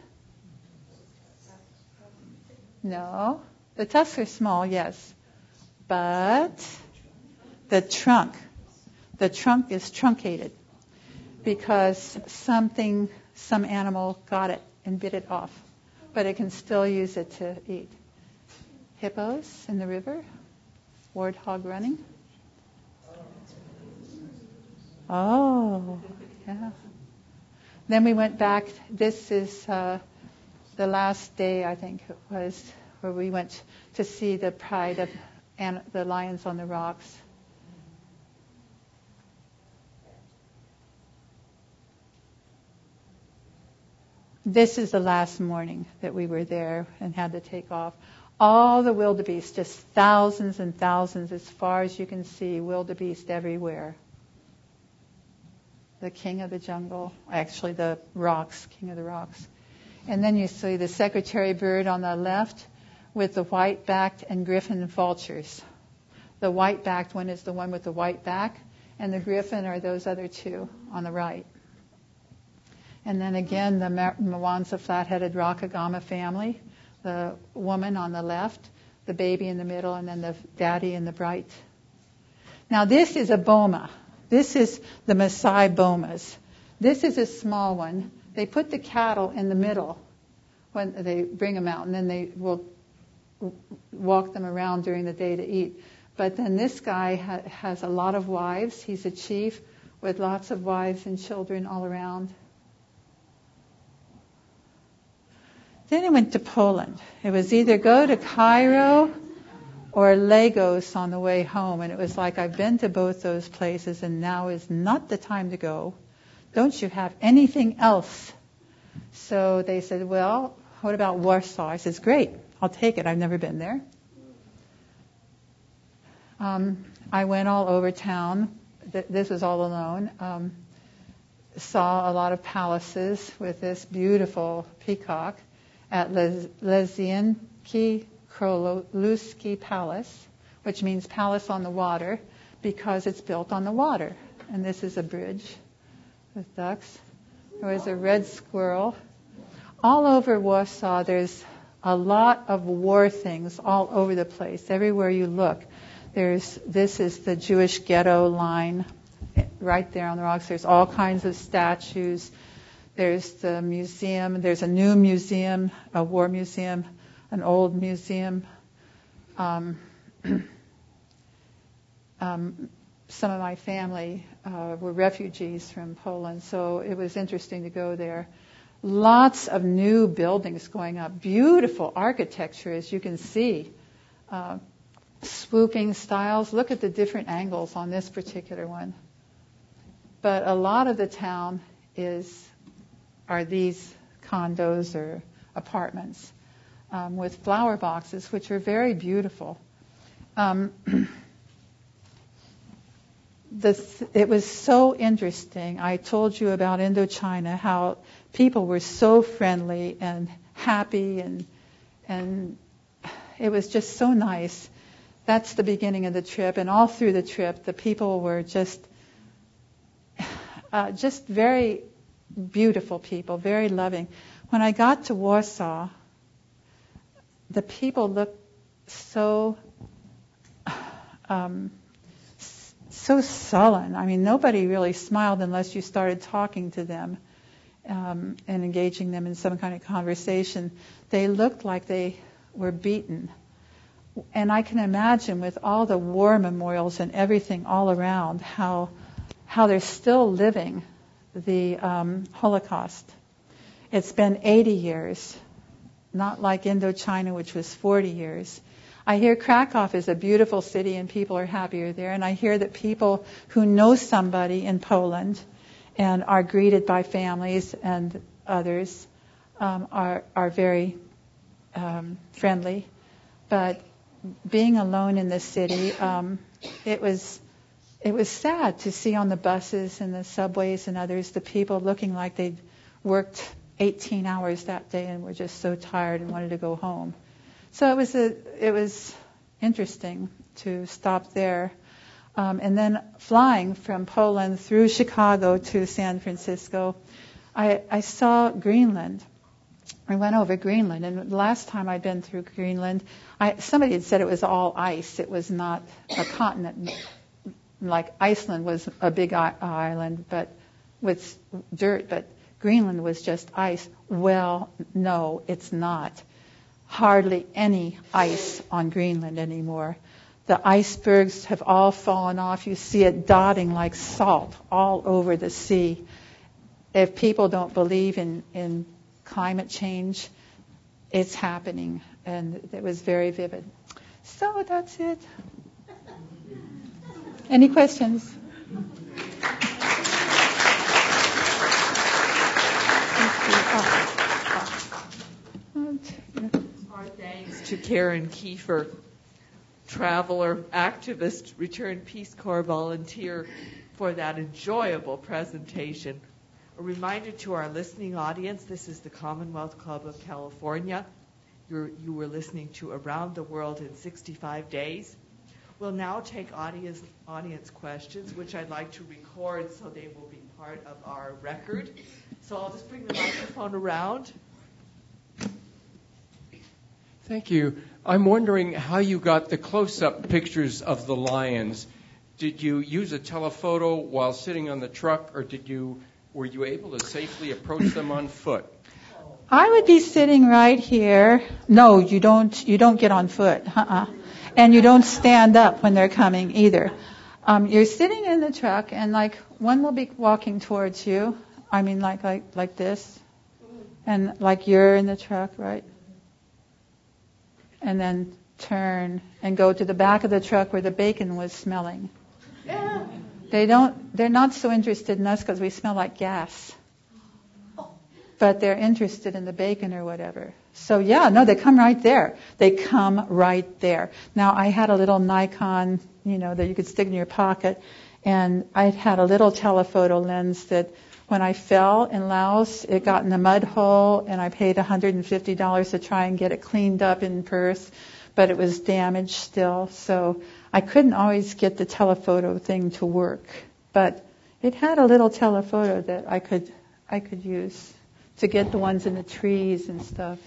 No. The tusks are small, yes. But the trunk is truncated because some animal got it and bit it off. But it can still use it to eat. Hippos in the river. Warthog running. Oh, yeah. Then we went back. This is the last day, I think it was, where we went to see the pride of the lions on the rocks. This is the last morning that we were there and had to take off. All the wildebeest, just thousands and thousands, as far as you can see, wildebeest everywhere. The king of the jungle, actually the rocks, king of the rocks. And then you see the secretary bird on the left with the white-backed and griffin vultures. The white-backed one is the one with the white back, and the griffin are those other 2 on the right. And then again, the Mwanza flat-headed Rakagama family, the woman on the left, the baby in the middle, and then the daddy in the bright. Now this is a boma. This is the Maasai bomas. This is a small one. They put the cattle in the middle when they bring them out, and then they will walk them around during the day to eat. But then this guy has a lot of wives. He's a chief with lots of wives and children all around. Then I went to Poland. It was either go to Cairo or Lagos on the way home. And it was like, I've been to both those places, and now is not the time to go. Don't you have anything else? So they said, well, what about Warsaw? I said, great, I'll take it. I've never been there. I went all over town. This was all alone. Saw a lot of palaces with this beautiful peacock at Leszczynski Królewski Palace, which means palace on the water, because it's built on the water. And this is a bridge with ducks. There was a red squirrel. All over Warsaw, there's a lot of war things all over the place. Everywhere you look, this is the Jewish ghetto line right there on the rocks. There's all kinds of statues. There's the museum. There's a new museum, a war museum, an old museum. Some of my family were refugees from Poland, so it was interesting to go there. Lots of new buildings going up. Beautiful architecture, as you can see. Swooping styles. Look at the different angles on this particular one. But a lot of the town are these condos or apartments with flower boxes, which are very beautiful. it was so interesting. I told you about Indochina, how people were so friendly and happy, and it was just so nice. That's the beginning of the trip, and all through the trip, the people were just very beautiful people, very loving. When I got to Warsaw, the people looked so sullen. I mean, nobody really smiled unless you started talking to them and engaging them in some kind of conversation. They looked like they were beaten. And I can imagine with all the war memorials and everything all around how they're still living the Holocaust. It's been 80 years, not like Indochina, which was 40 years. I hear Krakow is a beautiful city and people are happier there. And I hear that people who know somebody in Poland and are greeted by families and others are very friendly. But being alone in the city, it was sad to see on the buses and the subways and others the people looking like they'd worked 18 hours that day and were just so tired and wanted to go home. So it was interesting to stop there. And then flying from Poland through Chicago to San Francisco, I saw Greenland. I went over Greenland, and the last time I'd been through Greenland, somebody had said it was all ice. It was not a continent. Like Iceland was a big island, but with dirt, but Greenland was just ice. Well, no, it's not. Hardly any ice on Greenland anymore. The icebergs have all fallen off. You see it dotting like salt all over the sea. If people don't believe in climate change, it's happening, and it was very vivid. So that's it. Any questions? Our thanks to Karen Kiefer, traveler, activist, returned Peace Corps volunteer, for that enjoyable presentation. A reminder to our listening audience, this is the Commonwealth Club of California. You were listening to Around the World in 65 Days. We'll now take audience questions, which I'd like to record so they will be part of our record. So I'll just bring the microphone around. Thank you. I'm wondering how you got the close-up pictures of the lions. Did you use a telephoto while sitting on the truck, or were you able to safely approach them on foot? I would be sitting right here. No, you don't get on foot. And you don't stand up when they're coming either. You're sitting in the truck, and like one will be walking towards you. I mean, like this, and like you're in the truck, right? And then turn and go to the back of the truck where the bacon was smelling. Yeah. They're not so interested in us because we smell like gas. But they're interested in the bacon or whatever. So yeah, no, they come right there. They come right there. Now I had a little Nikon, that you could stick in your pocket, and I had a little telephoto lens that when I fell in Laos, it got in a mud hole, and I paid $150 to try and get it cleaned up in Perth, but it was damaged still. So I couldn't always get the telephoto thing to work, but it had a little telephoto that I could use to get the ones in the trees and stuff.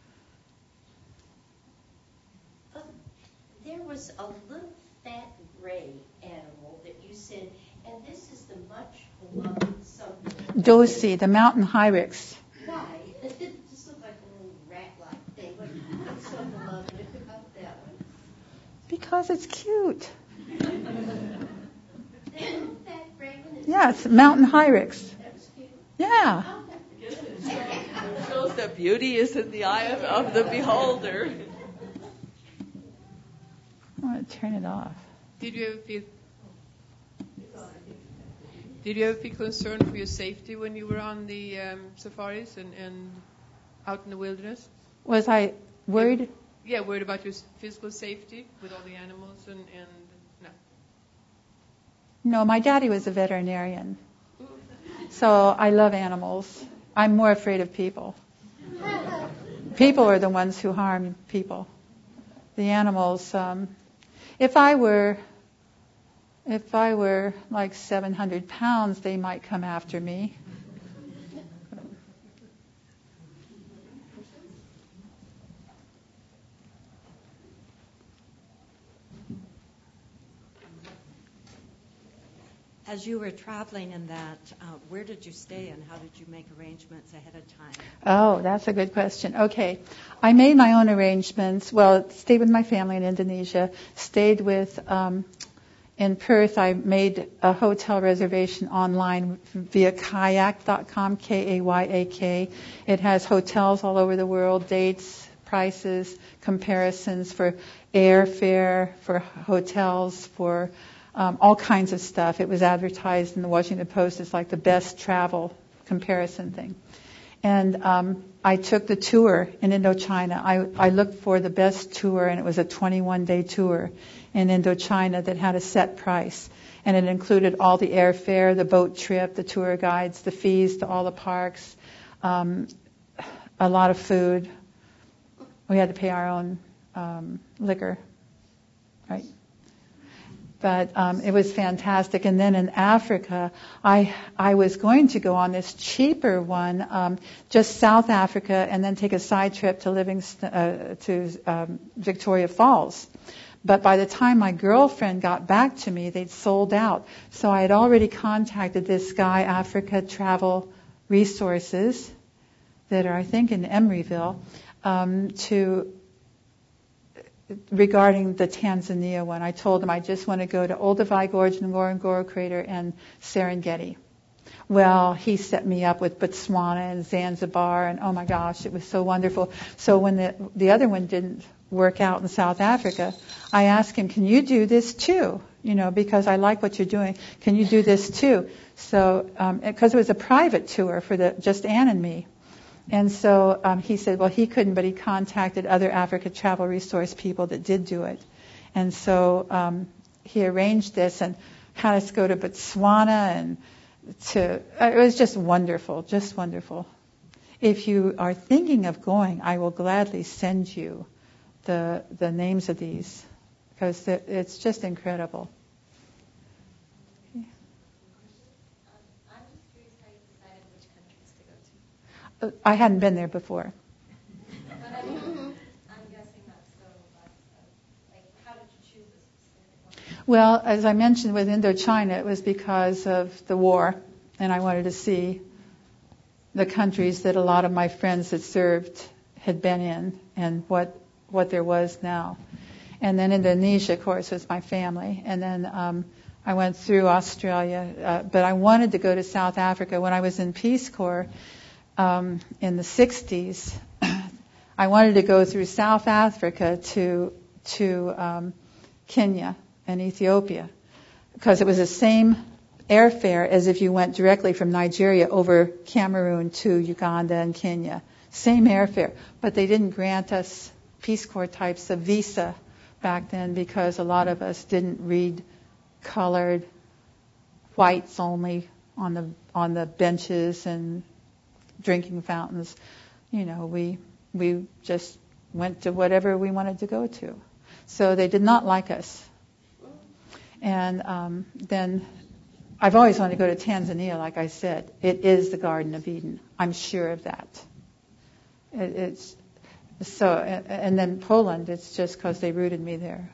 There was a little fat gray animal that you said, and this is the much beloved something. Dosi, the mountain hyrax. Why? It just looked like a little rat-like thing. What's so beloved about that one? Because it's cute. The little fat gray one is Yeah, it's mountain hyrax. That was cute. Yeah. Oh, It shows that beauty is in the eye of the beholder. I want to turn it off. Did you ever feel concerned for your safety when you were on the safaris and out in the wilderness? Was I worried? Yeah, worried about your physical safety with all the animals and no. No, my daddy was a veterinarian. So I love animals. I'm more afraid of people. People are the ones who harm people. The animals, if I were like 700 pounds, they might come after me. As you were traveling in that, where did you stay and how did you make arrangements ahead of time? Oh, that's a good question. Okay. I made my own arrangements. Well, stayed with my family in Indonesia. Stayed with, in Perth, I made a hotel reservation online via kayak.com, K-A-Y-A-K. It has hotels all over the world, dates, prices, comparisons for airfare, for hotels, for all kinds of stuff. It was advertised in the Washington Post as like the best travel comparison thing. And I took the tour in Indochina. I looked for the best tour, and it was a 21-day tour in Indochina that had a set price. And it included all the airfare, the boat trip, the tour guides, the fees to all the parks, a lot of food. We had to pay our own liquor, right? But it was fantastic. And then in Africa, I was going to go on this cheaper one, just South Africa, and then take a side trip to Victoria Falls. But by the time my girlfriend got back to me, they'd sold out. So I had already contacted this guy, Africa Travel Resources, that are, I think, in Emeryville, regarding the Tanzania one. I told him I just want to go to Olduvai Gorge, Ngorongoro Crater, and Serengeti. Well, he set me up with Botswana and Zanzibar, and oh my gosh, it was so wonderful. So when the other one didn't work out in South Africa, I asked him, can you do this too? You know, because I like what you're doing. Can you do this too? So, because it was a private tour for just Ann and me. And so he said, well, he couldn't, but he contacted other Africa Travel Resource people that did do it. And so he arranged this and had us go to Botswana, and it was just wonderful, just wonderful. If you are thinking of going, I will gladly send you the names of these, because it's just incredible. I hadn't been there before. I'm guessing that's so. How did you choose a specific one? Well, as I mentioned with Indochina, it was because of the war, and I wanted to see the countries that a lot of my friends that served had been in, and what there was now. And then Indonesia, of course, was my family. And then I went through Australia, but I wanted to go to South Africa. When I was in Peace Corps, in the 60s, I wanted to go through South Africa to Kenya and Ethiopia, because it was the same airfare as if you went directly from Nigeria over Cameroon to Uganda and Kenya. Same airfare, but they didn't grant us Peace Corps types of visa back then, because a lot of us didn't read colored, whites only on the benches and drinking fountains. You know, we just went to whatever we wanted to go to. So they did not like us. And then I've always wanted to go to Tanzania, like I said. It is the Garden of Eden. I'm sure of that. It's so, and then Poland, it's just because they rooted me there.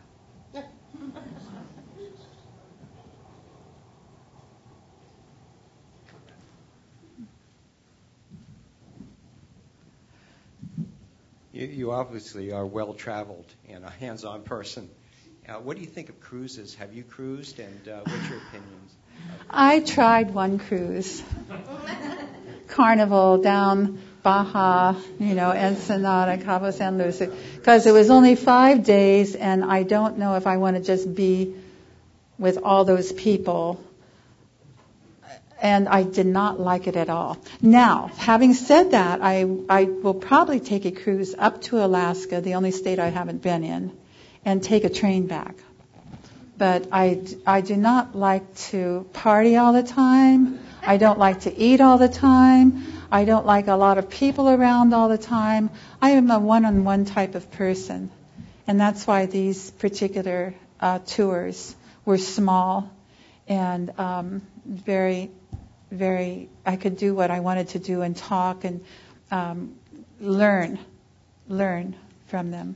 You obviously are well-traveled and a hands-on person. What do you think of cruises? Have you cruised, and what's your opinions? I tried one cruise. Carnival down Baja, Ensenada, Cabo San Lucas, because it was only 5 days, and I don't know if I want to just be with all those people. And I did not like it at all. Now, having said that, I will probably take a cruise up to Alaska, the only state I haven't been in, and take a train back. But I do not like to party all the time. I don't like to eat all the time. I don't like a lot of people around all the time. I am a one-on-one type of person. And that's why these particular tours were small and very, very, I could do what I wanted to do and talk and learn from them.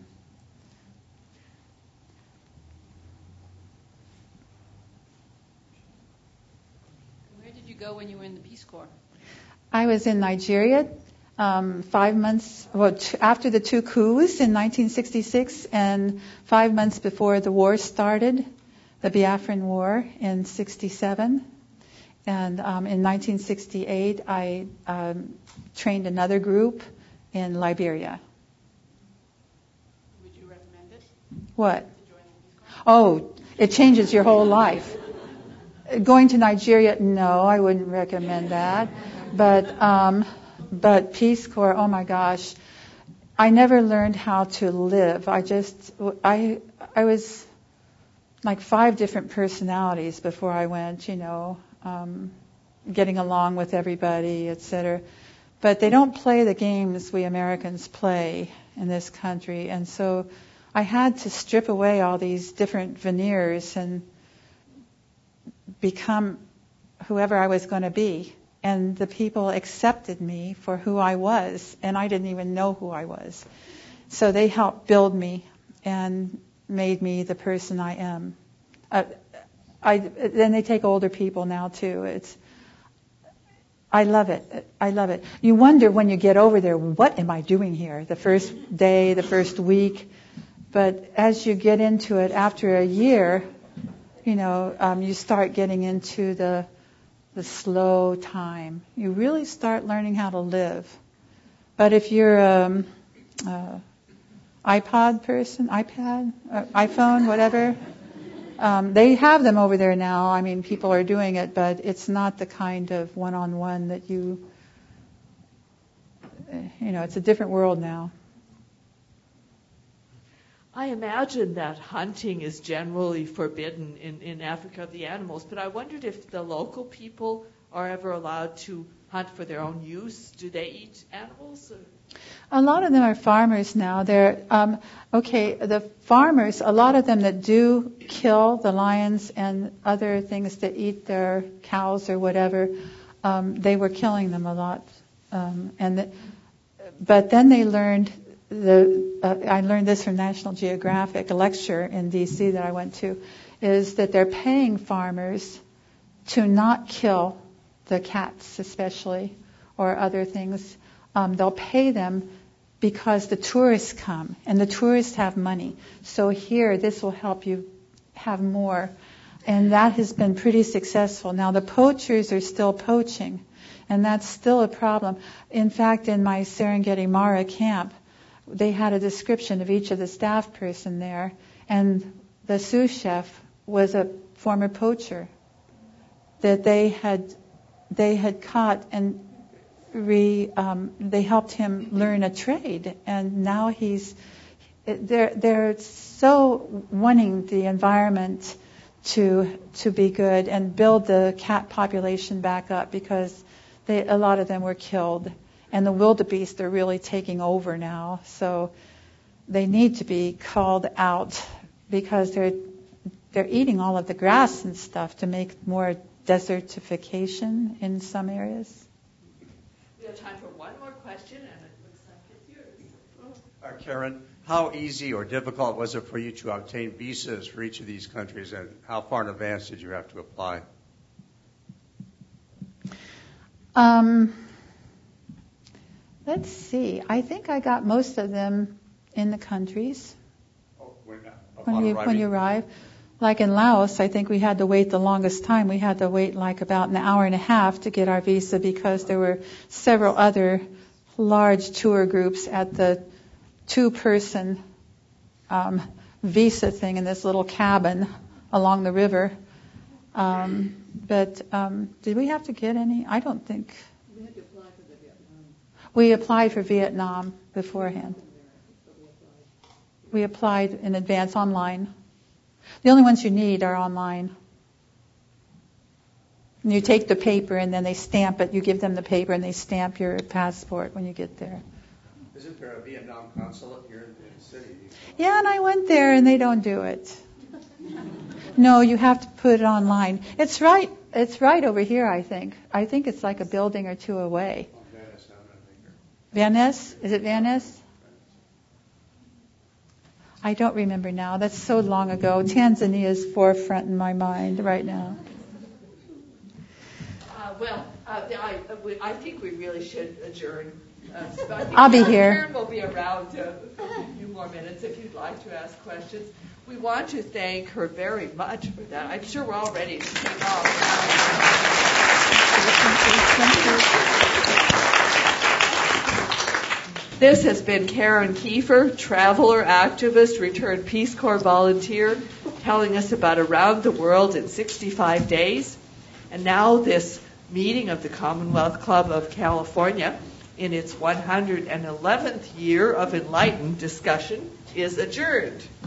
Where did you go when you were in the Peace Corps? I was in Nigeria 5 months, after the 2 coups in 1966 and 5 months before the war started, the Biafran War in 67. And in 1968, I trained another group in Liberia. Would you recommend it? What? To join the Peace Corps? Oh, it changes your whole life. Going to Nigeria, no, I wouldn't recommend that. But Peace Corps, oh my gosh, I never learned how to live. I was like 5 different personalities before I went, getting along with everybody, etc. But they don't play the games we Americans play in this country. And so I had to strip away all these different veneers and become whoever I was going to be. And the people accepted me for who I was, and I didn't even know who I was. So they helped build me and made me the person I am. Then they take older people now too. I love it. I love it. You wonder when you get over there, what am I doing here? The first day, the first week. But as you get into it, after a year, you start getting into the slow time. You really start learning how to live. But if you're iPod person, iPhone, whatever, they have them over there now. I mean, people are doing it, but it's not the kind of one-on-one that it's a different world now. I imagine that hunting is generally forbidden in Africa of the animals, but I wondered if the local people are ever allowed to hunt for their own use. Do they eat animals? A lot of them are farmers now. The farmers, a lot of them that do kill the lions and other things that eat their cows or whatever, they were killing them a lot. But then they learned I learned this from National Geographic, a lecture in D.C. that I went to, is that they're paying farmers to not kill the cats especially, or other things. They'll pay them because the tourists come, and the tourists have money. So here, this will help you have more. And that has been pretty successful. Now, the poachers are still poaching, and that's still a problem. In fact, in my Serengeti Mara camp, they had a description of each of the staff person there, and the sous chef was a former poacher that they had caught, and they helped him learn a trade, and now they're so wanting the environment to be good and build the cat population back up, because a lot of them were killed. And the wildebeest are really taking over now. So they need to be called out, because they're eating all of the grass and stuff to make more desertification in some areas. We have time for one more question, and it looks like it's yours. Karen, how easy or difficult was it for you to obtain visas for each of these countries, and how far in advance did you have to apply? Let's see. I think I got most of them in the countries when you arrive. Like in Laos, I think we had to wait the longest time. We had to wait like about an hour and a half to get our visa, because there were several other large tour groups at the 2-person visa thing in this little cabin along the river. But did we have to get any? I don't think. We applied for Vietnam beforehand. We applied in advance online. The only ones you need are online. And you take the paper and then they stamp it. You give them the paper and they stamp your passport when you get there. Isn't there a Vietnam consulate here in the city? Yeah, and I went there and they don't do it. No, you have to put it online. It's right over here, I think. I think it's like a building or two away. Van Ness? Is it Van Ness? I don't remember now. That's so long ago. Tanzania is forefront in my mind right now. I think we really should adjourn. I'll be here. Karen will be around a few more minutes if you'd like to ask questions. We want to thank her very much for that. I'm sure we're all ready to take off. This has been Karen Kiefer, traveler, activist, returned Peace Corps volunteer, telling us about Around the World in 65 Days. And now this meeting of the Commonwealth Club of California in its 111th year of enlightened discussion is adjourned.